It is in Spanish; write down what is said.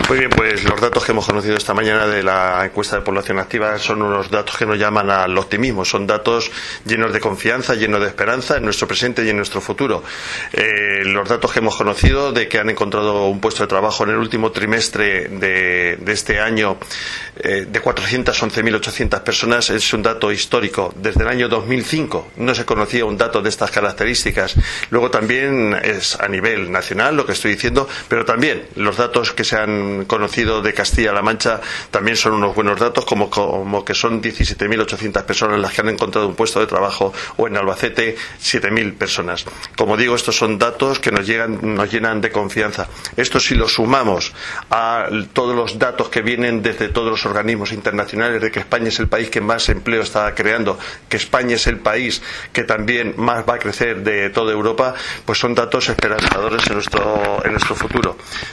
Muy bien, pues los datos que hemos conocido esta mañana de la encuesta de población activa son unos datos que nos llaman al optimismo. Son datos llenos de confianza, llenos de esperanza en nuestro presente y en nuestro futuro. Los datos que hemos conocido de que han encontrado un puesto de trabajo en el último trimestre de este año de 411.800 personas es un dato histórico. Desde el año 2005 no se conocía un dato de estas características. Luego también es a nivel nacional lo que estoy diciendo, pero también los datos que se han conocido de Castilla-La Mancha también son unos buenos datos, como que son 17.800 personas las que han encontrado un puesto de trabajo, o en Albacete 7.000 personas. Como digo, estos son datos que nos llenan de confianza. Esto, si lo sumamos a todos los datos que vienen desde todos los organismos internacionales de que España es el país que más empleo está creando, que España es el país que también más va a crecer de toda Europa, pues son datos esperanzadores en nuestro futuro.